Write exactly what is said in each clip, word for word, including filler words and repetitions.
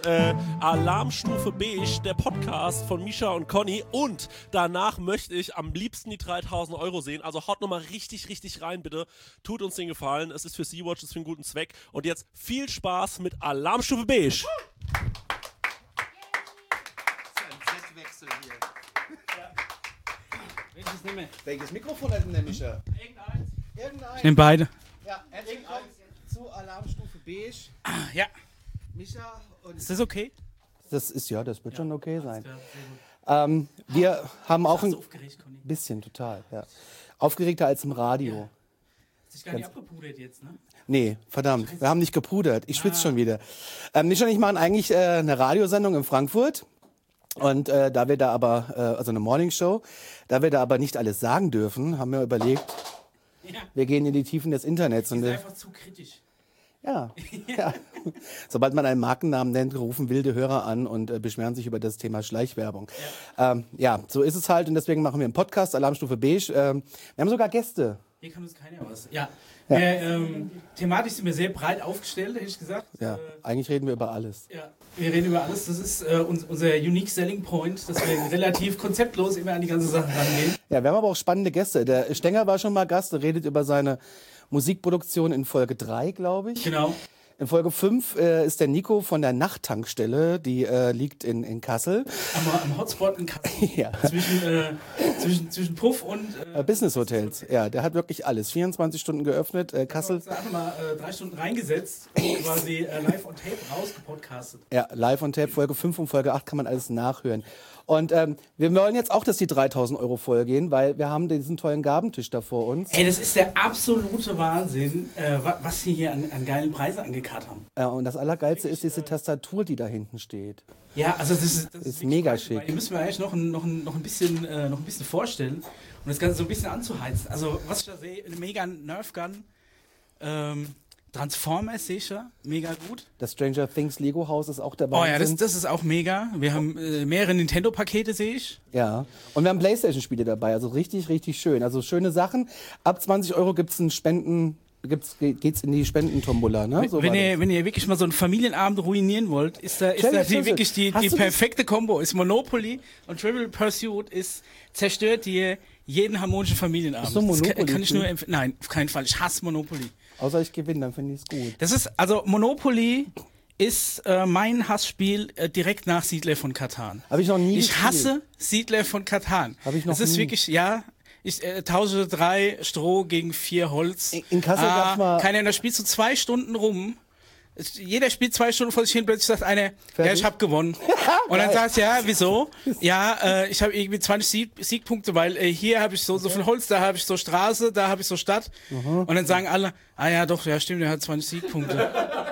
äh, Alarmstufe Beige, der Podcast von Mischa und Conny. Und danach möchte ich am liebsten die dreitausend Euro sehen. Also haut nochmal richtig, richtig rein, bitte. Tut uns den Gefallen. Es ist für Sea-Watch, es ist für einen guten Zweck. Und jetzt viel Spaß mit Alarmstufe Beige. Das ist ein Z-Wechsel hier. Ja. Welches nehmen wir? Welches Mikrofon hat denn der Mischa? Irgendeins. Irgendein. Ich nehme beide. Ja, herzlich willkommen zu Alarmstufe Beige. Ah, ja. Mischa und... Ist das okay? Das ist ja, das wird Ja, schon okay sein. Sehr, sehr gut. Ähm, wir haben auch ein Bist du aufgeregt, Conny? bisschen, total, ja. Aufgeregter als im Radio. Hast dich gar nicht abgepudert jetzt, ne? Nee, verdammt, wir haben nicht gepudert. Ich schwitze schon wieder. Ähm, Mischa und ich machen eigentlich äh, eine Radiosendung in Frankfurt. Und äh, da wir da aber, äh, also eine Morningshow, da wir da aber nicht alles sagen dürfen, haben wir überlegt, Ja. wir gehen in die Tiefen des Internets. Das Und ist äh, einfach zu kritisch. ja, ja. Sobald man einen Markennamen nennt, rufen wilde Hörer an und äh, beschweren sich über das Thema Schleichwerbung. Ja. Ähm, ja, so ist es halt und deswegen machen wir einen Podcast, Alarmstufe Beige. Ähm, wir haben sogar Gäste. Hier kann uns keiner was. Ja. ja. Wir, ähm, thematisch sind wir sehr breit aufgestellt, hätte ich gesagt. Ja, Äh, eigentlich reden wir über alles. ja. Wir reden über alles. Das ist äh, uns, unser Unique Selling Point, dass wir relativ konzeptlos immer an die ganze Sache rangehen. Ja, wir haben aber auch spannende Gäste. Der Stenger war schon mal Gast, der redet über seine Musikproduktion in Folge drei, glaube ich. Genau. In Folge fünf äh, ist der Nico von der Nachttankstelle, die äh, liegt in, in Kassel. Am, am Hotspot in Kassel. Ja. Zwischen, äh, zwischen, zwischen Puff und... Äh, Äh, Business Hotels, ja, der hat wirklich alles. vierundzwanzig Stunden geöffnet, äh, Kassel. Da haben wir mal äh, drei Stunden reingesetzt und quasi äh, live on tape rausgepodcastet. Ja, live on tape, Folge fünf und Folge acht kann man alles nachhören. Und ähm, wir wollen jetzt auch, dass die dreitausend Euro voll gehen, weil wir haben diesen tollen Gabentisch da vor uns. Ey, das ist der absolute Wahnsinn, äh, wa- was sie hier an, an geilen Preisen angekarrt haben. Ja, und das Allergeilste ist diese Tastatur, die da hinten steht. Ja, also das ist, das Ist wirklich mega Wahnsinn, schick. weil Hier müssen wir eigentlich noch ein, noch ein, noch ein, bisschen, äh, noch ein bisschen vorstellen, um das Ganze so ein bisschen anzuheizen. Also, was ich da sehe, eine mega Nerf Gun, ähm, Transformers sicher, mega gut. Das Stranger Things Lego Haus ist auch dabei. Oh ja, das, das ist auch mega. Wir haben äh, mehrere Nintendo-Pakete, sehe ich. Ja, und wir haben Playstation-Spiele dabei, also richtig, richtig schön. Also schöne Sachen. Ab zwanzig Euro gibt's einen Spenden, gibt's, geht's in die Spendentombola, ne? So wenn, war ihr, das. wenn ihr wirklich mal so einen Familienabend ruinieren wollt, ist da, ist Stell dir da das die, so- wirklich die, Hast die du das- perfekte Kombo. Ist Monopoly und Trivial Pursuit ist zerstört dir jeden harmonischen Familienabend. Bist du Das kann, Monopoly kann ich nur Typ? empfehlen. Nein, auf keinen Fall. Ich hasse Monopoly. Außer ich gewinne, dann finde ich es gut. Das ist, also Monopoly ist äh, mein Hassspiel äh, direkt nach Siedler von Katan. Habe ich noch nie Ich gespielt. hasse Siedler von Katan. Hab ich noch Das ist nie. wirklich, ja, ich äh, tausche drei Stroh gegen vier Holz. In- in Kassel ah, gab's mal- Keiner, da spielst du zwei Stunden rum. Es- Jeder spielt zwei Stunden vor sich hin, plötzlich sagt einer, ja, Fertig? ich hab gewonnen. Und dann sagst du, ja, wieso? Ja, äh, ich habe irgendwie zwanzig Sieg Siegpunkte, weil äh, hier habe ich so, so viel Holz, da habe ich so Straße, da habe ich so Stadt. Und dann sagen alle, ah ja, doch, ja, stimmt, der hat zwanzig Siegpunkte.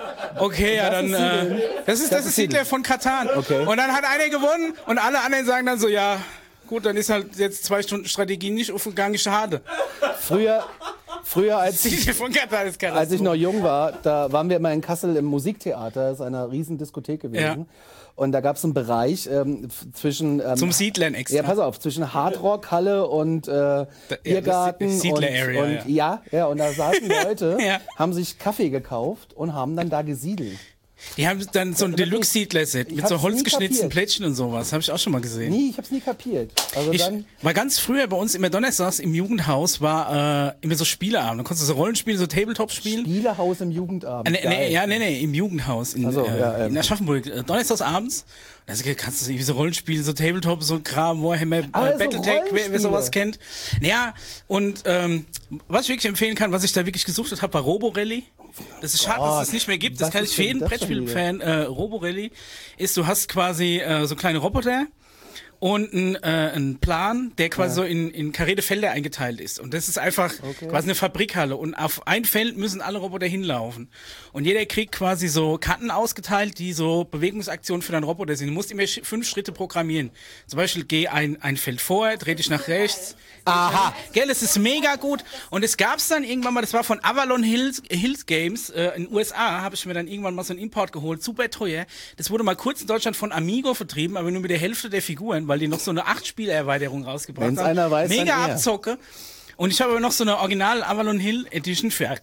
Okay, ja, dann, ist Siedler. äh, das ist, das ist Siedler von Katan. Okay. Und dann hat einer gewonnen und alle anderen sagen dann so, ja, gut, dann ist halt jetzt zwei Stunden Strategie nicht aufgegangen, schade. Früher, früher als, Siedler von Katan ist als ich noch jung war, da waren wir immer in Kassel im Musiktheater, das ist eine riesen Diskothek gewesen. Ja. Und da gab es einen Bereich ähm, f- zwischen... Ähm, Zum Siedlern extra. Ja, pass auf, zwischen Hardrock, Halle und äh, Biergarten. das ist und, Siedler-Area, und, ja. ja, und da saßen Leute, Ja. haben sich Kaffee gekauft und haben dann da gesiedelt. Die haben dann so ein Deluxe-Siedler-Set mit hab's so nie holzgeschnitzten kapiert. Plättchen und sowas. Habe ich auch schon mal gesehen. Nie, ich hab's nie kapiert. Also Ich dann, war ganz früher bei uns immer donnerstags im Jugendhaus, war äh, immer so Spieleabend. Da konntest du so Rollenspiele, so Tabletop spielen. Spielehaus im Jugendabend. Äh, nee, Geil. nee, ja, nee, nee, im Jugendhaus in, Ach so, äh, ja, ähm. in Aschaffenburg. Äh, donnerstags abends. Also kannst du irgendwie so Rollenspiele, so Tabletop, so Kram, Warhammer, äh, Ah, so Battletech, wer, wer Rollenspiele. sowas kennt. Ja, und ähm, was ich wirklich empfehlen kann, was ich da wirklich gesucht habe, war Roborally. Das ist schade, dass Gott, es das nicht mehr gibt. Das was kann ist ich für denn jeden das schon Brettspiel-Fan äh, Roborally. Ist, du hast quasi äh, so kleine Roboter und ein, äh, ein Plan, der quasi so in, in karrierte Felder eingeteilt ist. Und das ist einfach Okay. quasi eine Fabrikhalle. Und auf ein Feld müssen alle Roboter hinlaufen. Und jeder kriegt quasi so Karten ausgeteilt, die so Bewegungsaktionen für deinen Roboter sind. Du musst immer sch- fünf Schritte programmieren. Zum Beispiel, geh ein, ein Feld vor, dreh dich nach rechts. Aha. Gell, es ist mega gut. Und es gab's dann irgendwann mal, das war von Avalon Hills, Hills Games, äh, in den U S A, habe ich mir dann irgendwann mal so einen Import geholt, super teuer. Das wurde mal kurz in Deutschland von Amigo vertrieben, aber nur mit der Hälfte der Figuren, weil die noch so eine acht Spielerweiterung rausgebracht haben. Wenn's einer weiß, dann Mega er. Abzocke. Und ich habe aber noch so eine Original Avalon Hill Edition für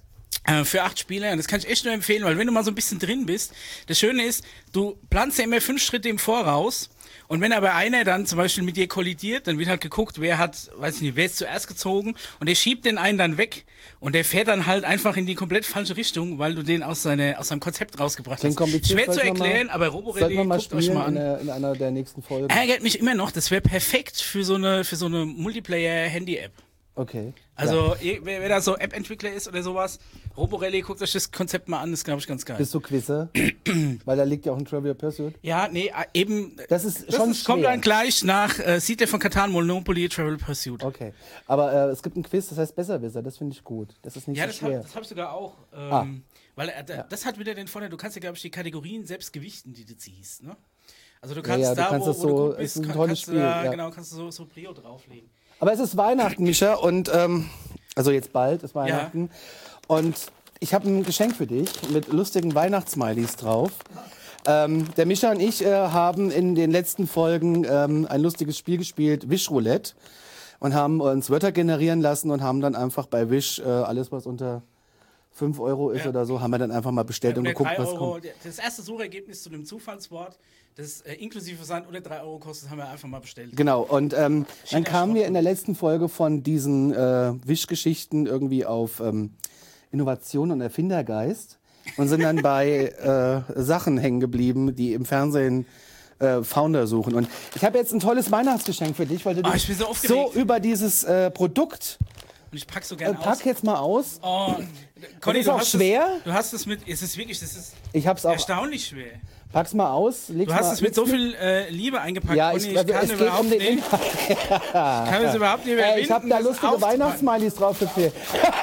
Äh, für acht Spieler. Und das kann ich echt nur empfehlen, weil wenn du mal so ein bisschen drin bist, das Schöne ist, du planst ja immer fünf Schritte im Voraus. Und wenn aber einer dann zum Beispiel mit dir kollidiert, dann wird halt geguckt, wer hat, weiß ich nicht, wer ist zuerst gezogen und der schiebt den einen dann weg und der fährt dann halt einfach in die komplett falsche Richtung, weil du den aus, seine, aus seinem Konzept rausgebracht hast. Schwer zu erklären, aber Roborally, guckt euch mal an. In, der, in einer der nächsten Folgen. Ärgert mich immer noch, das wäre perfekt für so eine, für so eine Multiplayer-Handy-App. Okay. Also, ja. wer, wer da so App-Entwickler ist oder sowas, Roborally, guckt euch das Konzept mal an, das ist, glaube ich, ganz geil. Bist du Quizzer? Weil da liegt ja auch ein Trivial Pursuit. Ja, nee, eben. Das ist das schon ist, kommt dann gleich nach äh, Siedler von Catan, Monopoly, Trivial Pursuit. Okay. Aber äh, es gibt ein Quiz, das heißt Besserwisser, das finde ich gut. Das ist nicht ja, so das schwer. Hab, das habe ich sogar auch. Ähm, ah. Weil äh, ja. das hat wieder den Vorteil, du kannst ja, glaube ich, die Kategorien selbst gewichten, die du ziehst, ne? Also du kannst ja, ja, du da, kannst wo, das wo du so, gut bist, ist ein kann, tolles kannst Spiel, du da, ja. genau, kannst du so, so Brio drauflegen. Aber es ist Weihnachten, Mischa, und ähm, also jetzt bald ist Weihnachten. Ja. Und ich habe ein Geschenk für dich mit lustigen Weihnachtssmileys drauf. Ähm, der Mischa und ich äh, haben in den letzten Folgen ähm, ein lustiges Spiel gespielt, Wish-Roulette, und haben uns Wörter generieren lassen und haben dann einfach bei Wish äh, alles, was unter fünf Euro ist ja. oder so, haben wir dann einfach mal bestellt ja, und, und geguckt, was Euro, kommt. Das erste Suchergebnis zu dem Zufallswort, das äh, inklusive Versand oder drei Euro kostet, haben wir einfach mal bestellt. Genau, und ähm, dann kamen wir in der letzten Folge von diesen äh, Wish-Geschichten irgendwie auf ähm, Innovation und Erfindergeist und sind dann bei äh, Sachen hängen geblieben, die im Fernsehen äh, Founder suchen. Und ich habe jetzt ein tolles Weihnachtsgeschenk für dich, weil du oh, dich so, so über dieses äh, Produkt und ich pack so gerne äh, pack aus. jetzt mal aus. Oh, Conny, ist auch schwer. Das, du hast es mit, es ist wirklich, das ist ich hab's auch erstaunlich schwer. Pack's mal aus. Du hast mal es mit so viel äh, Liebe eingepackt, ja, Conny, ich, ich, also kann es überhaupt geht um nicht. Ich kann es überhaupt nicht mehr äh, Ich habe da lustige Weihnachtssmileys drauf gefehlt.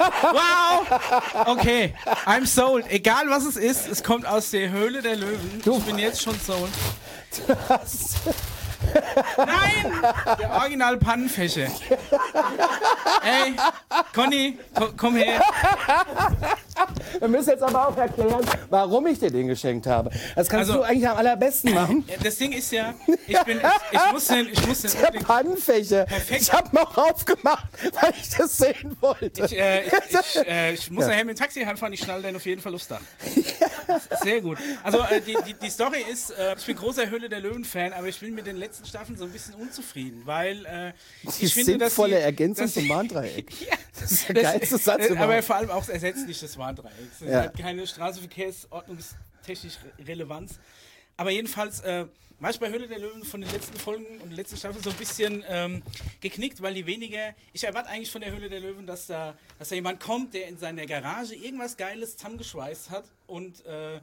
Wow! Okay, I'm sold. Egal was es ist, es kommt aus der Höhle der Löwen. Du. Ich bin jetzt schon sold. Das Nein! Der original Pannenfächer. Ey, Conny, ko komm her. Wir müssen jetzt aber auch erklären, warum ich dir den geschenkt habe. Das kannst also, du eigentlich am allerbesten machen. Das Ding ist ja, ich bin, ich, ich muss den, ich muss den. Der Pannenfächer. Perfekt. Ich habe noch aufgemacht, weil ich das sehen wollte. Ich, äh, ich, ich, äh, ich muss ja. nachher mit dem Taxi heimfahren, ich schnalle den auf jeden Fall aufs Dach. Ja. Sehr gut. Also äh, die, die, die Story ist, äh, ich bin großer Höhle der Löwen-Fan, aber ich bin mit den letzten Staffeln so ein bisschen unzufrieden, weil äh, die ich finde, dass sinnvolle die, Ergänzung dass zum Warndreieck. Ja, das ist der geilste Satz das, überhaupt. Aber vor allem auch ersetzlich des Warndreiecks. Es ja. hat keine straßenverkehrsordnungstechnische Relevanz. Aber jedenfalls äh, war ich bei Höhle der Löwen von den letzten Folgen und der letzten Staffel so ein bisschen ähm, geknickt, weil die weniger. Ich erwarte eigentlich von der Höhle der Löwen, dass da, dass da jemand kommt, der in seiner Garage irgendwas Geiles zusammengeschweißt hat und äh,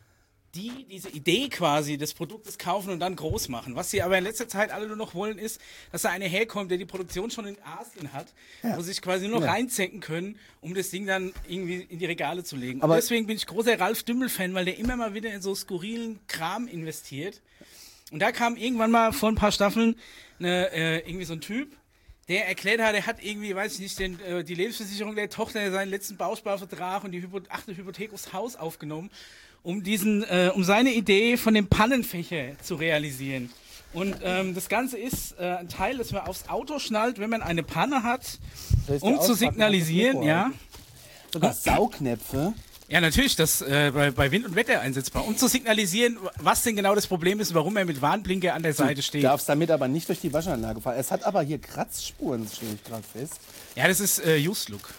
die diese Idee quasi des Produktes kaufen und dann groß machen. Was sie aber in letzter Zeit alle nur noch wollen, ist, dass da einer herkommt, der die Produktion schon in Asien hat, ja. wo sie sich quasi nur noch ja. reinzenken können, um das Ding dann irgendwie in die Regale zu legen. Aber und deswegen bin ich großer Ralf Dümmel-Fan, weil der immer mal wieder in so skurrilen Kram investiert. Und da kam irgendwann mal vor ein paar Staffeln eine, äh, irgendwie so ein Typ, der erklärt hat, er hat irgendwie, weiß ich nicht, den, äh, die Lebensversicherung der Tochter seinen letzten Bausparvertrag und die Hypo achte Hypothek aufs Haus aufgenommen, um diesen, äh, um seine Idee von dem Pannenfächer zu realisieren. Und ähm, das Ganze ist äh, ein Teil, das man aufs Auto schnallt, wenn man eine Panne hat, um zu signalisieren, ja. Sogar Saugnäpfe. Ja, natürlich, das äh, bei, bei Wind und Wetter einsetzbar, um zu signalisieren, was denn genau das Problem ist, warum er mit Warnblinker an der Seite steht. Du darfst damit aber nicht durch die Waschanlage fahren. Es hat aber hier Kratzspuren, stelle ich gerade fest. Ja, das ist äh, Used Look.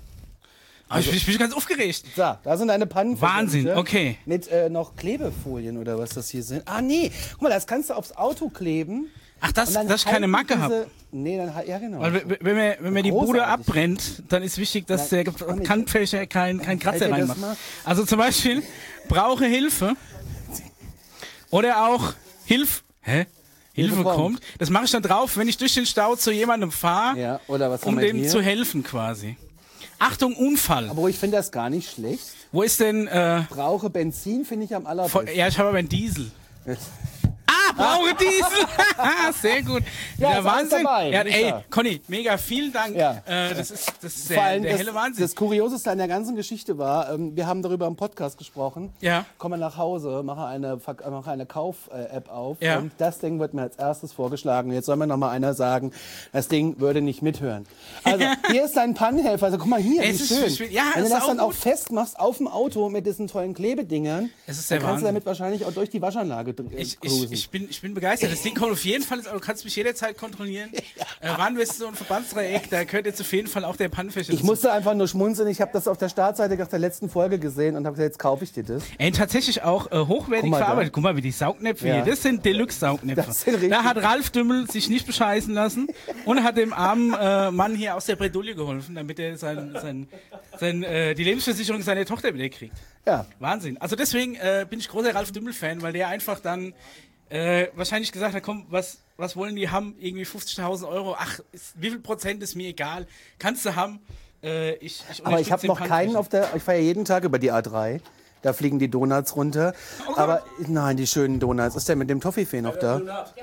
Aber also, ich, bin, ich bin ganz aufgeregt. So, da sind deine Pannen. Wahnsinn, okay. Mit äh, noch Klebefolien oder was das hier sind. Ah, nee. Guck mal, das kannst du aufs Auto kleben. Ach, das, dass ich keine Macke habe. Nee, dann ja, genau. Weil, wenn man, wenn man die Bude abbrennt, dann ist wichtig, dass der Kantfächer kein, kein Kratzer reinmacht. Also zum Beispiel, brauche Hilfe. Oder auch Hilf. Hä? Hilfe, Hilfe kommt. kommt. Das mache ich dann drauf, wenn ich durch den Stau zu jemandem fahre, ja, oder was um dem hier? zu helfen quasi. Achtung, Unfall. Aber ich finde das gar nicht schlecht. Wo ist denn... Äh, brauche Benzin, finde ich am allerbesten. Ja, ich habe aber einen Diesel. Ah, brauche Diesel. Sehr gut. Ja, Ja, ist alles Wahnsinn. dabei, Ja, ey, Micha. Conny, mega vielen Dank. Ja. Äh, das ist, das ist Vor der, allem der das, helle Wahnsinn. das Kurioseste an der ganzen Geschichte war, ähm, wir haben darüber im Podcast gesprochen. Ja. Komme nach Hause, mache eine, Verk- mache eine Kauf-App auf Ja. und das Ding wird mir als erstes vorgeschlagen. Jetzt soll mir noch mal einer sagen, das Ding würde nicht mithören. Also hier ist dein Pannenhelfer. Also guck mal hier, Es wie ist schön. schön. Ja, Wenn du ist das auch dann auch gut. festmachst auf dem Auto mit diesen tollen Klebedingern, Es ist dann der kannst du Wahnsinn. damit wahrscheinlich auch durch die Waschanlage dr- äh, Ich, cruisen. ich, ich, bin, ich bin begeistert. Das Ding kommt auf jeden Fall. Du kannst mich jederzeit kontrollieren. Äh, Warnweste und Verbandsdreieck, da gehört jetzt auf jeden Fall auch der Pannenfächer Ich dazu. musste einfach nur schmunzeln. Ich habe das auf der Startseite nach der letzten Folge gesehen und habe gesagt, jetzt kaufe ich dir das. Ey, tatsächlich auch äh, hochwertig Guck mal da. verarbeitet. Guck mal, wie die Saugnäpfe Ja. hier. Das sind Deluxe-Saugnäpfe. Das sind richtig- Da hat Ralf Dümmel sich nicht bescheißen lassen und hat dem armen äh, Mann hier aus der Bredouille geholfen, damit er sein, sein, sein, äh, die Lebensversicherung seiner Tochter wieder kriegt. Ja. Wahnsinn. Also deswegen äh, bin ich großer Ralf Dümmel-Fan, weil der einfach dann äh, wahrscheinlich gesagt hat, komm, was, was wollen die haben? Irgendwie fünfzigtausend Euro. Ach, ist, wie viel Prozent ist mir egal. Kannst du haben. Äh, ich, ich Aber ich unterstütze habe den noch keinen Pannenfächer. auf der. Ich fahre ja jeden Tag über die A drei. Da fliegen die Donuts runter. Gott. Aber nein, die schönen Donuts. Ist der mit dem Toffifee noch da?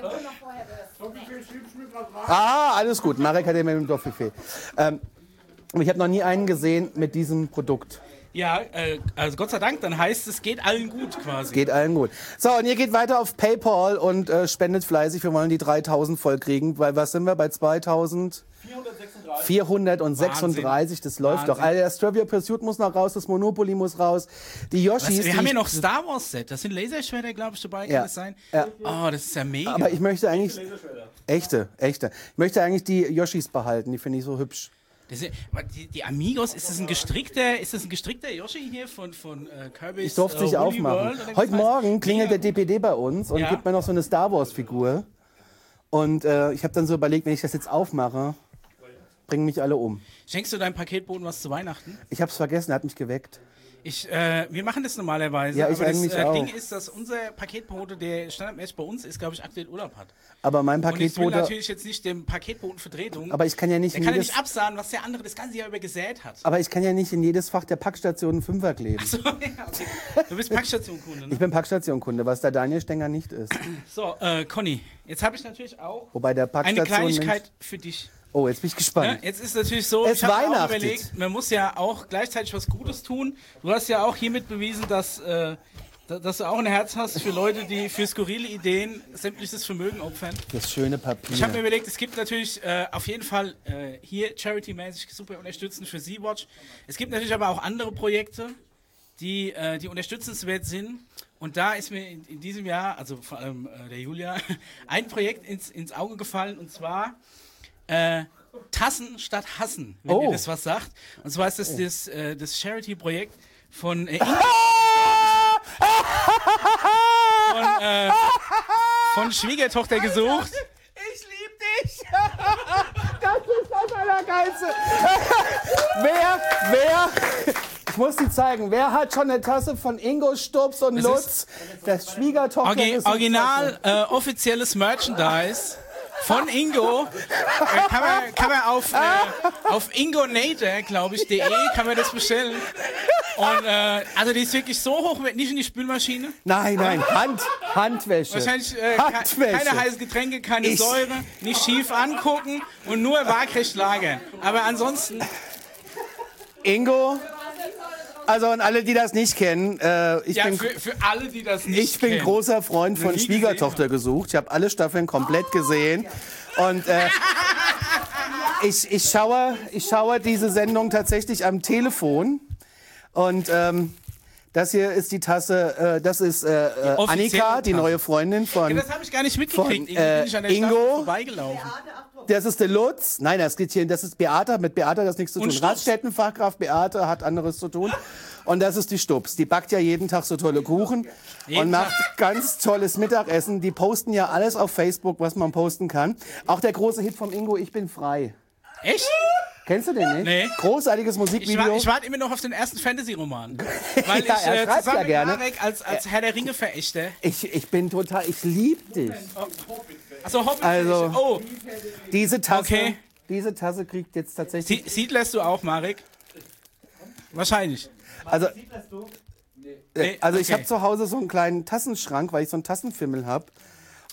Ah, alles gut. Marek hat den mit dem Toffifee. Ähm, aber ich habe noch nie einen gesehen mit diesem Produkt. Ja, äh, also Gott sei Dank, dann heißt es, geht allen gut quasi. Geht allen gut. So, und ihr geht weiter auf PayPal und äh, spendet fleißig. Wir wollen die dreitausend voll kriegen. Weil was sind wir bei zweitausend? vierhundertsechsunddreißig. Das läuft Wahnsinn. doch. Also das Trivial Pursuit muss noch raus, das Monopoly muss raus. Die Yoshis. Was, wir die haben ich- hier noch Star Wars Set. Das sind Laserschwerter, glaube ich, dabei. Ja. Kann das sein? Ja. Oh, das ist ja mega. Aber ich möchte eigentlich. Echte, echte. Ich möchte eigentlich die Yoshis behalten, die finde ich so hübsch. das sind, die, die Amigos, ist das ein gestrickter, ist das ein gestrickter Yoshi hier von, von äh, Kirby's Ich durfte äh, nicht Woolly aufmachen. World, oder wie Heute das heißt? Morgen klingelt der Mega D P D bei uns und Ja. gibt mir noch so eine Star Wars Figur. Und äh, ich habe dann so überlegt, wenn ich das jetzt aufmache, bringen mich alle um. Schenkst du deinem Paketboten was zu Weihnachten? Ich habe es vergessen, er hat mich geweckt. Ich, äh, wir machen das normalerweise, Ja, ich aber das eigentlich äh, auch. Ding ist, dass unser Paketbote, der standardmäßig bei uns ist, glaube ich, aktuell Urlaub hat. Aber mein Und ich will Paketbote. natürlich jetzt nicht dem Paketboten Vertretung. Aber ich kann ja nicht der in kann ja jedes, nicht absahen, was der andere das ganze Jahr über gesät hat. aber ich kann ja nicht in jedes Fach der Packstation einen Fünfer kleben. So, ja, okay. Du bist Packstationkunde, ne? Ich bin Packstationkunde, was der Daniel Stenger nicht ist. So, äh, Conny, jetzt habe ich natürlich auch Wobei der eine Packstation. Kleinigkeit für dich. Oh, jetzt bin ich Ja, gespannt. jetzt ist natürlich so, Es ich habe auch weihnachtet. überlegt, man muss ja auch gleichzeitig was Gutes tun. Du hast ja auch hiermit bewiesen, dass, äh, da- dass du auch ein Herz hast für Leute, die für skurrile Ideen sämtliches Vermögen opfern. Das schöne Papier. Ich habe mir überlegt, es gibt natürlich äh, auf jeden Fall äh, hier charity-mäßig super unterstützend für Sea-Watch. Es gibt natürlich aber auch andere Projekte, die, äh, die unterstützenswert sind. Und da ist mir in, in diesem Jahr, also vor allem äh, der Julia, ein Projekt ins, ins Auge gefallen, und zwar äh, Tassen statt Hassen, wenn Oh. ihr das was sagt. Und zwar ist das das, äh, das Charity-Projekt von, äh, von, äh, von Schwiegertochter gesucht. Ich lieb dich! Das ist das Allergeilste! wer, wer, ich muss die zeigen, wer hat schon eine Tasse von Ingo, Stubbs und Das Lutz? Das Schwiegertochter Orgi ist Original äh, offizielles Merchandise von Ingo. Äh, kann, man, kann man auf, äh, auf ingonator, glaube ich, .de kann man das bestellen. Und äh, also die ist wirklich so hochwertig, nicht in die Spülmaschine. Nein, nein, Hand, Handwäsche. Wahrscheinlich äh, ke- Handwäsche. keine heißen Getränke, keine Ich- Säure, nicht schief angucken und nur waagrecht lagern. Aber ansonsten, Ingo, also und alle, die das nicht kennen, äh, ich, ja, bin, für, für alle, die das nicht ich bin kennen. großer Freund von nie Schwiegertochter gesucht. Ich habe alle Staffeln komplett gesehen. Und äh, ich, ich, schaue, ich schaue diese Sendung tatsächlich am Telefon. Und ähm, das hier ist die Tasse, äh, das ist äh, äh, offizielle Annika, die Tasse. neue Freundin von, Ja, das habe ich gar nicht mitgekriegt. von, Irgendwie äh, bin ich an der Ingo. Staffel vorbeigelaufen. das ist der Lutz. Nein, das geht hier, das ist Beate, mit Beate hat das nichts zu Und tun. Stubbs. Raststättenfachkraft Beate hat anderes zu tun. Und das ist die Stubbs. Die backt ja jeden Tag so tolle Kuchen Jeden und macht ganz tolles Mittagessen. Die posten ja alles auf Facebook, was man posten kann. Auch der große Hit vom Ingo, Ich bin frei. Echt? Kennst du den nicht? Nee. Großartiges Ich, Musikvideo. wa ich warte immer noch auf den ersten Fantasy-Roman. Weil Ja, ich er äh, schreibt zusammen ja mit gerne. Marek als, als Herr der Ringe-Verächter. Ich, ich bin total, ich lieb dich. Achso, Hobbit. Also- Oh, Diese Tasse, Okay. diese Tasse kriegt jetzt tatsächlich. Sie Siedlerst du auch, Marek? Wahrscheinlich. Also, Nee, also ich okay. habe zu Hause so einen kleinen Tassenschrank, weil ich so einen Tassenfimmel habe.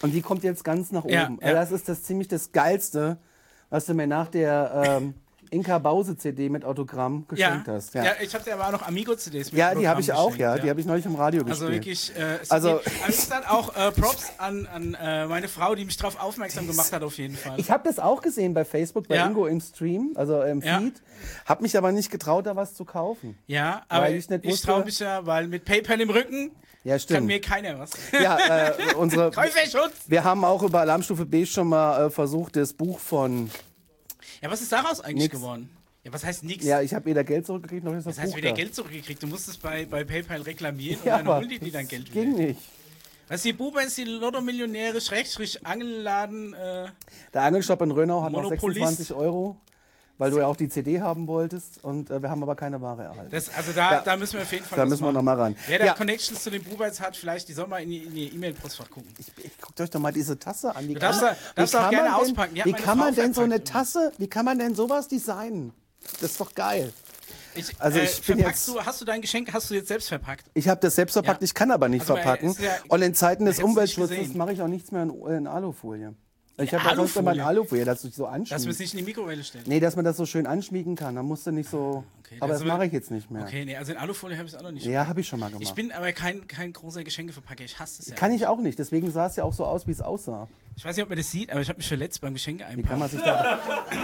Und die kommt jetzt ganz nach oben. Ja, Also ja. das ist das ziemlich das Geilste, was du mir nach der ähm, Inka Bause C D mit Autogramm geschenkt Ja, hast. ja. Ja, ich habe dir aber auch noch Amigo-C Ds mit ja die habe ich Programm auch, ja. geschenkt, Die habe ich neulich im Radio Also gespielt. wirklich, äh, es Also- also, aber ich dann auch äh, Props an, an äh, meine Frau, die mich darauf aufmerksam gemacht hat, auf jeden Fall. Ich habe das auch gesehen bei Facebook, bei Ja. Ingo im Stream, also im Ja. Feed. Hab mich aber nicht getraut, da was zu kaufen. ja, aber Weil ich, ich nicht ich wusste- traue mich ja, weil mit PayPal im Rücken Ja, kann stimmt. mir keiner was. Ja, äh, unsere, Käuferschutz! wir haben auch über Alarmstufe B schon mal äh, versucht, das Buch von. Ja, was ist daraus eigentlich Nix. geworden? Ja, was heißt nix? Ja, ich habe weder Geld zurückgekriegt, noch ist das, das heißt, Buch wieder da. Geld zurückgekriegt. Du musstest bei, bei PayPal reklamieren Ja, und dann aber holen die dir dein das Geld ging wieder. nicht. Was die Bubens, die Lotto-Millionäre, Schrägstrich, Angelladen, äh, Der Angelshop in Rönau hat noch Monopolist. sechsundzwanzig Euro, weil du ja auch die C D haben wolltest und äh, wir haben aber keine Ware erhalten. das, also da, Ja. da müssen wir auf jeden Fall Da was müssen wir machen. noch mal ran. Wer da Ja. Connections zu den Bubens hat, vielleicht, die soll mal in, die, in ihr E-Mail-Postfach gucken. Ich, guckt euch doch mal diese Tasse an. Wie Du darfst kann da- darfst auch gerne man denn, auspacken. Die hat Wie meine kann man Frau denn so eine verpackt. Tasse, wie kann man denn sowas designen? Das ist doch geil. Ich, Also äh, ich bin verpackst jetzt- du, hast du dein Geschenk, hast du jetzt selbst verpackt? Ich habe das selbst verpackt, Ja. ich kann aber nicht Also, äh, verpacken. ist ja- Und in Zeiten des hättest du nicht Umweltschutzes gesehen. mache ich auch nichts mehr in, in Alufolie. Ich habe Ja, ja sonst immer in Alufolie? Alufolie, dass du dich so Dass wir es anschmiegst. nicht in die Mikrowelle stellen. Nee, dass man das so schön anschmiegen kann. Dann musst du nicht so. Okay, aber das das will- mache ich jetzt nicht mehr. Okay, nee, also in Alufolie habe ich es auch noch nicht. Ja, habe ich schon mal gemacht. Ich bin aber kein, kein großer Geschenkeverpacker, ich hasse es ja. kann ich auch nicht. Deswegen sah es ja auch so aus, wie es aussah. Ich weiß nicht, ob man das sieht, aber ich habe mich verletzt beim Geschenke Wie kann einpacken. man sich da.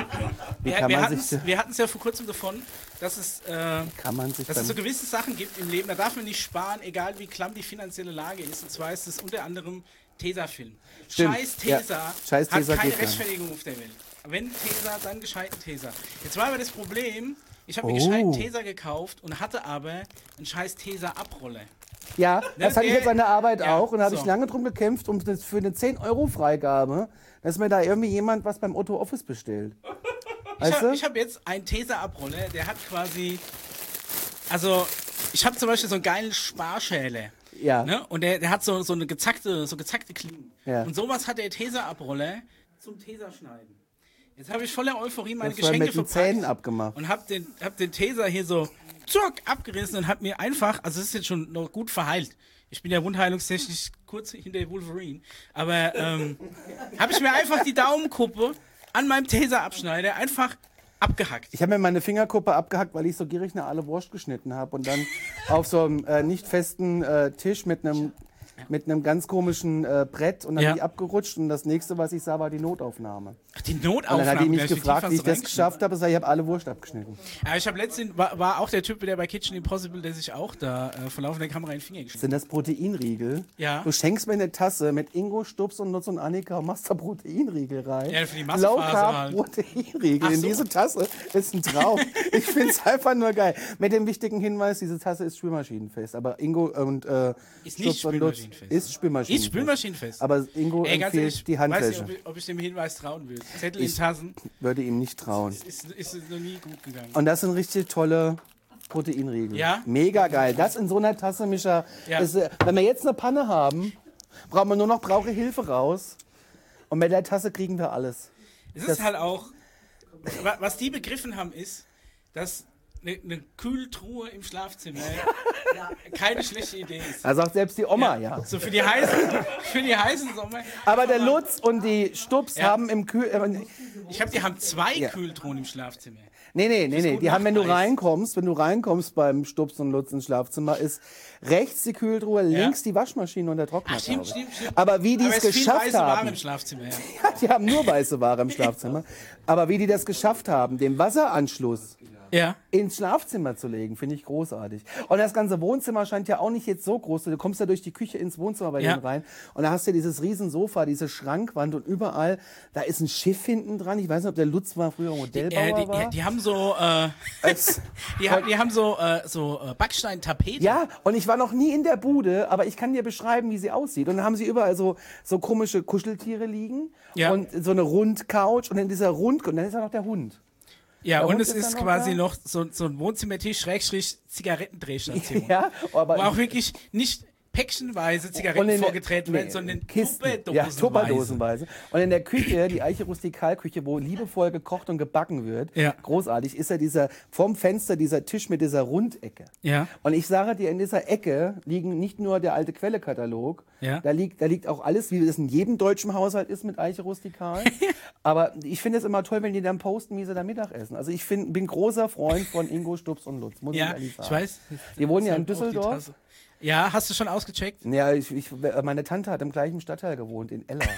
Wie Wir, kann wir man hatten sich. es ja vor kurzem davon, dass es, äh, Kann man sich dass dann, es so gewisse Sachen gibt im Leben, da darf man nicht sparen, egal wie klamm die finanzielle Lage ist. Und zwar ist es unter anderem Tesafilm. Stimmt, Scheiß ja. Tesa Scheiß Tesa hat keine geht gar nicht. Rechtfertigung auf der Welt. Wenn Tesa, dann gescheiten Tesa. Jetzt war aber das Problem, ich habe mir Oh. gescheiten Tesa gekauft und hatte aber einen scheiß Tesa-Abroller. Ja, das hatte ich der- jetzt an der Arbeit ja, auch und da habe so. ich lange drum gekämpft, um das für eine zehn Euro Freigabe, dass mir da irgendwie jemand was beim Otto Office bestellt. Ich Weißt habe du? hab jetzt einen Tesa-Abroller, der hat quasi, also ich habe zum Beispiel so einen geilen Sparschäler. Ja. Ne? Und der, der hat so, so eine gezackte, so gezackte Klingen. Ja. Und sowas hat der Tesa-Abroller zum Tesa-Schneiden. Jetzt habe ich voller Euphorie meine Das war Geschenke mit den verpackt Zähnen abgemacht. und habe den, hab den Tesa hier so zuck, abgerissen und habe mir einfach, also es ist jetzt schon noch gut verheilt. Ich bin ja wundheilungstechnisch kurz hinter Wolverine. Aber ähm, habe ich mir einfach die Daumenkuppe an meinem Tesa-Abschneider einfach abgehackt. Ich habe mir meine Fingerkuppe abgehackt, weil ich so gierig eine alle Wurst geschnitten habe und dann auf so einem äh, nicht festen äh, Tisch mit einem mit einem ganz komischen äh, Brett und dann Ja. die abgerutscht und das nächste, was ich sah, war die Notaufnahme. Ach, die Und Notaufnahme. dann hat die mich da ist gefragt, tief wie ich was das geschafft habe. Ich sag, ich habe alle Wurst abgeschnitten. Ja, ich habe letztens, war, war auch der Typ, der bei Kitchen Impossible, der sich auch da äh, vor laufender Kamera in den Finger geschnitten Sind das Proteinriegel? Ja. Du schenkst mir eine Tasse mit Ingo, Stubbs und Nutz und Annika und machst da Proteinriegel rein. Ja, für die Massephase Low Carb halt. Proteinriegel Ach in so. diese Tasse ist ein Traum. Ich finde es einfach nur geil. Mit dem wichtigen Hinweis, diese Tasse ist spülmaschinenfest. Aber Ingo und äh, Ist nicht Stubbs und Lutz spülmaschinenfest. ist spülmaschinenfest. Ist spülmaschenfest. Aber Ingo Ey, ganz empfiehlt ehrlich, die weiß Handfläche. nicht, ob ich, ob ich dem Hinweis trauen will. Zettel Ich- in Tassen Würde ihm nicht trauen. ist, ist noch nie gut gegangen. Und das sind richtig tolle Proteinriegel. Ja? Mega geil. Das in so einer Tasse, Micha. Ja. Ist, äh, wenn wir jetzt eine Panne haben, brauchen wir nur noch brauche Hilfe raus. Und mit der Tasse kriegen wir alles. Es das- ist halt auch, wa- was die begriffen haben, ist, dass eine, eine Kühltruhe im Schlafzimmer keine schlechte Idee ist. Da sagt selbst die Oma, ja. So für die heißen, für die heißen Sommer. Aber der Lutz und die Stubbs Ja. haben im Kühl... Äh, Ich habe, die haben zwei Ja. Kühltruhen im Schlafzimmer. nee, nee, nee, nee. gut Die haben, wenn du Nachteis. reinkommst, wenn du reinkommst beim Stubbs und Lutz ins Schlafzimmer, ist rechts die Kühltruhe, links die Waschmaschine und der Trockner. Ach, stimmt, glaube ich. stimmt, stimmt. Aber wie die Aber es es ist viel geschafft weiße Ware haben... im Schlafzimmer. Ja. Die haben nur weiße Ware im Schlafzimmer. Aber wie die das geschafft haben, den Wasseranschluss Ja. ins Schlafzimmer zu legen, finde ich großartig. Und das ganze Wohnzimmer scheint ja auch nicht jetzt so groß. Du kommst ja durch die Küche ins Wohnzimmer bei Ja. denen rein und da hast du dieses riesen Sofa, diese Schrankwand und überall, da ist ein Schiff hinten dran. Ich weiß nicht, ob der Lutz mal früher Modellbauer Äh, die, war. die, die haben so, äh, Es- die, haben, die haben so, äh, so äh, Backsteintapete. Ja, und ich war noch nie in der Bude, aber ich kann dir beschreiben, wie sie aussieht. Und dann haben sie überall so, so komische Kuscheltiere liegen Ja. und so eine Rundcouch und in dieser Rund, und dann ist da noch der Hund. Ja, Der und Hund es ist ist dann noch quasi da? noch so, so ein Wohnzimmertisch, Schrägstrich, Zigarettendrehstation. Ja, aber Wo auch wirklich nicht päckchenweise Zigaretten der- vorgetreten werden, nee, sondern Kisten, ja, Tupperdosenweise. Tupperdosenweise. Und in der Küche, die Eiche Rustikalküche, wo liebevoll gekocht und gebacken wird, Ja. großartig, ist ja dieser, vorm Fenster dieser Tisch mit dieser Rundecke. Ja. Und ich sage dir, in dieser Ecke liegen nicht nur der alte Quellekatalog, Ja. da, liegt, da liegt auch alles, wie es in jedem deutschen Haushalt ist mit Eiche Rustikal. Aber ich finde es immer toll, wenn die dann posten, wie sie da Mittag essen. Also ich find, bin großer Freund von Ingo, Stubbs und Lutz, muss ich Ja, ehrlich sagen. ich weiß. Die wohnen ja in Auch die Düsseldorf. Tasse. Ja, hast du schon ausgecheckt? Ja, ich, ich, meine Tante hat im gleichen Stadtteil gewohnt, in Eller.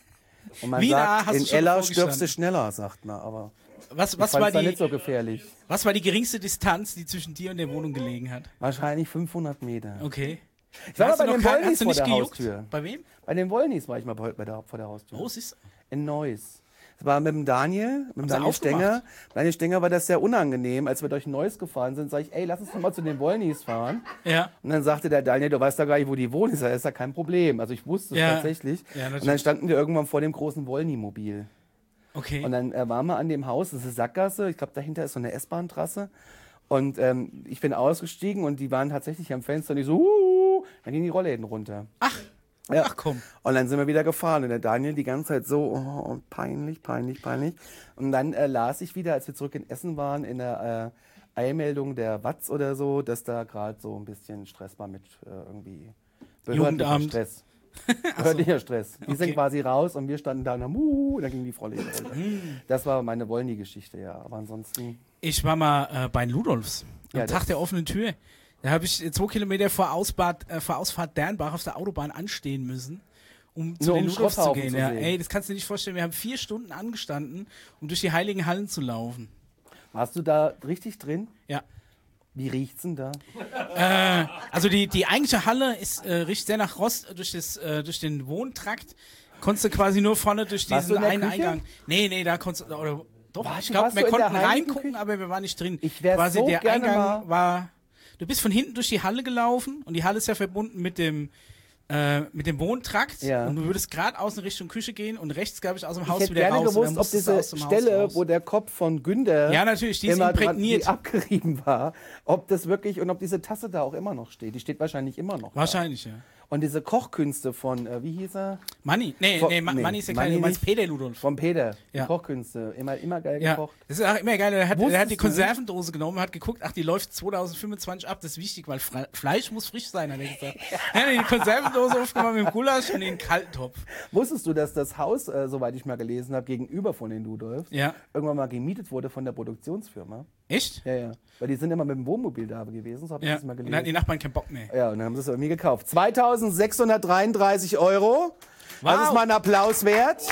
Und man Wie nah sagt, hast du in schon Eller davor stirbst du gestanden? schneller, sagt man. Aber Was, ich was, fand's war da die, nicht so gefährlich. was war die geringste Distanz, die zwischen dir und der Wohnung gelegen hat? Wahrscheinlich fünfhundert Meter. Okay. Ich war mal Hast du bei noch den kein- Wollnis hast du vor nicht der gejuckt? Haustür. Bei wem? Bei den Wollnis war ich mal bei, bei der, vor der Haustür. Oh, siehst In Neuss. Das war mit dem Daniel, mit dem sie Daniel aufgemacht? Stenger. Daniel Stenger war das sehr unangenehm, als wir durch Neuss gefahren sind. Sag ich, ey, lass uns doch mal zu den Wollnis fahren. Ja. Und dann sagte der Daniel, du weißt doch gar nicht, wo die wohnen. Ich sag, das ist ja kein Problem. Also ich wusste es Ja. tatsächlich. Ja, natürlich. und dann standen wir irgendwann vor dem großen Wollny-Mobil. Okay. Und dann äh, waren wir an dem Haus, das ist eine Sackgasse, ich glaube dahinter ist so eine S-Bahn-Trasse. Und ähm, ich bin ausgestiegen und die waren tatsächlich am Fenster und ich so, uh, dann gingen die Rollläden runter. Ach, Ja. ach komm. Und dann sind wir wieder gefahren und der Daniel die ganze Zeit so, oh, peinlich, peinlich, peinlich. Und dann äh, las ich wieder, als wir zurück in Essen waren, in der äh, Eilmeldung der Watz oder so, dass da gerade so ein bisschen Stress war mit äh, irgendwie behördlicher Jugendamt. Stress. Behördlicher Stress. Die sind Okay. quasi raus und wir standen da und haben, uh, dann ging die Rollläden runter. Das war meine Wollny-Geschichte, ja. Aber ansonsten... Ich war mal äh, bei den Ludolfs am Ja, Tag das- der offenen Tür. Da habe ich zwei Kilometer vor, Ausbad, äh, vor Ausfahrt Dernbach auf der Autobahn anstehen müssen, um zu Nur den um Ludolfs zu Schrotthaufen gehen. zu Ja. sehen. Ey, das kannst du dir nicht vorstellen. Wir haben vier Stunden angestanden, um durch die heiligen Hallen zu laufen. Warst du da richtig drin? Ja. Wie riecht's denn da? Äh, also die, die eigentliche Halle ist, äh, riecht sehr nach Rost durch, das, äh, durch den Wohntrakt. Konntest du quasi nur vorne durch Warst du diesen in der einen Küche? Eingang. Nee, nee, da konntest du. Oder, doch, Warst ich du- glaube, warst wir du in der konnten heiligen reingucken, Küche? aber wir waren nicht drin. Ich wär quasi so der gerne Eingang mal- war. Du bist von hinten durch die Halle gelaufen und die Halle ist ja verbunden mit dem. Äh, mit dem Wohntrakt Ja. und du würdest geradeaus in Richtung Küche gehen und rechts, glaube ich, aus dem Ich Haus hätte wieder gerne raus. und gewusst, dann ob musstest du diese aus dem Haus Stelle, raus. wo der Kopf von Günther Ja, natürlich, die ist immer dran, imprägniert. die abgerieben war, ob das wirklich und ob diese Tasse da auch immer noch steht. Die steht wahrscheinlich immer noch. Wahrscheinlich, ja. Da. Und diese Kochkünste von, äh, wie hieß er? Manni, nee, Von- nee, Ma nee, Manni ist ja Manni kein, du meinst nicht. Peter Ludolf. Von Peter. Ja. Die Kochkünste. Immer, immer geil Ja, gekocht. das ist auch immer geil. Er hat, er Wusstest hat die du? Konservendose genommen, hat geguckt, ach, die läuft zwanzig fünfundzwanzig ab, das ist wichtig, weil Fre Fleisch muss frisch sein, hat er gesagt. Er hat die Konservendose aufgemacht mit dem Gulasch und den Kalttopf. Wusstest du, dass das Haus, äh, soweit ich mal gelesen habe, gegenüber von den Ludolfs, Ja. irgendwann mal gemietet wurde von der Produktionsfirma? Echt? Ja, ja. Weil die sind immer mit dem Wohnmobil da gewesen, so habe ich Ja. das mal Und dann gelesen. hatten die Nachbarn keinen Bock mehr. Ja, und dann haben sie es irgendwie gekauft. zweitausendsechshundertdreiunddreißig Euro. Das Wow. ist mal ein Applaus wert.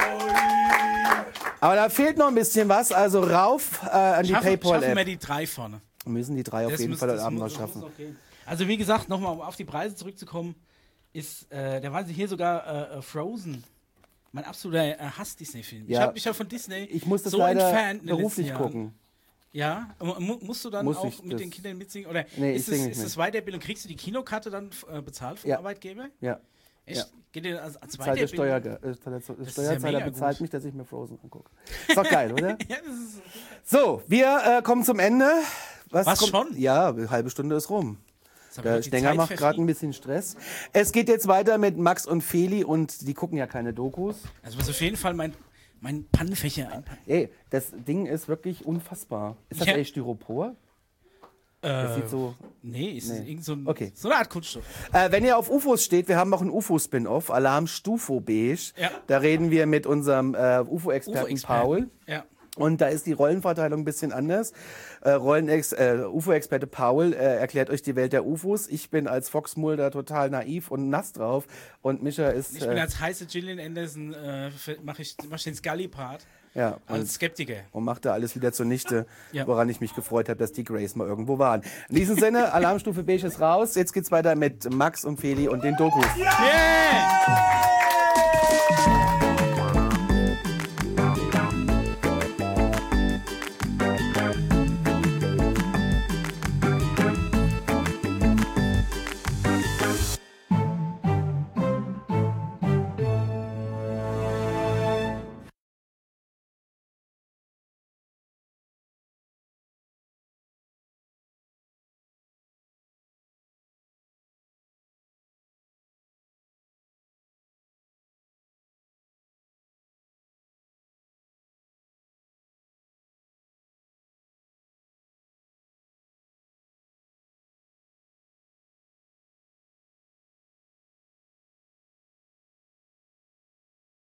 Aber da fehlt noch ein bisschen was, also rauf äh, an die Schaffen, schaffen wir PayPal-App. die drei vorne. Wir müssen die drei auf Das jeden muss- Fall heute das Abend muss- noch das schaffen. muss noch gehen. Also wie gesagt, nochmal um auf die Preise zurückzukommen, ist, äh, da waren sie hier sogar äh, äh, Frozen. Mein absoluter äh, Hass-Disney-Film. Ich Ja. habe mich ja von Disney Ich muss das so leider entfernt in den beruflich letzten Jahren. gucken. Ja, mu mu- musst du dann Muss auch ich mit das- den Kindern mitsingen? Oder Nee, ist, ich es, sing ist nicht das Weiterbildung? Kriegst du die Kinokarte dann äh, bezahlt vom Ja. Arbeitgeber? Ja. Echt? Ja. Geht dir als, als Zahlt der, Steuer, Weiterbildung? äh, der ist ja Steuerzahler mega bezahlt gut. mich, dass ich mir Frozen angucke. Ist doch geil, oder? Ja, das ist So, wir äh, kommen zum Ende. Was, kommt? schon? Ja, eine halbe Stunde ist rum. Jetzt hab ich Der doch die Stenger Zeit macht gerade ein verschrieben. bisschen Stress. Es geht jetzt weiter mit Max und Feli und die gucken ja keine Dokus. Also muss auf jeden Fall mein, mein Pannenfächer einpacken. Ey, das Ding ist wirklich unfassbar. Ist das Ja. echt Styropor? Das Äh, sieht so. nee, ist Nee. irgend so, ein, Okay. so eine Art Kunststoff. Äh, wenn ihr auf U F Os steht, wir haben auch einen U F O-Spin-Off, Alarm Stufo Beige. Ja. Da reden wir mit unserem äh, U F O-Experten Paul. Ja. Und da ist die Rollenverteilung ein bisschen anders. Äh, Rollenex, äh, U F O-Experte Paul äh, erklärt euch die Welt der U F Os. Ich bin als Fox Mulder total naiv und nass drauf. Und Mischa ist. Ich bin Äh, als heiße Gillian Anderson, äh, mache ich, mach ich den Scully-Part ja, und, als Skeptiker. und macht da alles wieder zunichte, Ja. woran ich mich gefreut habe, dass die Grays mal irgendwo waren. In diesem Sinne, Alarmstufe Beige ist raus. Jetzt geht's weiter mit Max und Feli und den Dokus. Yeah!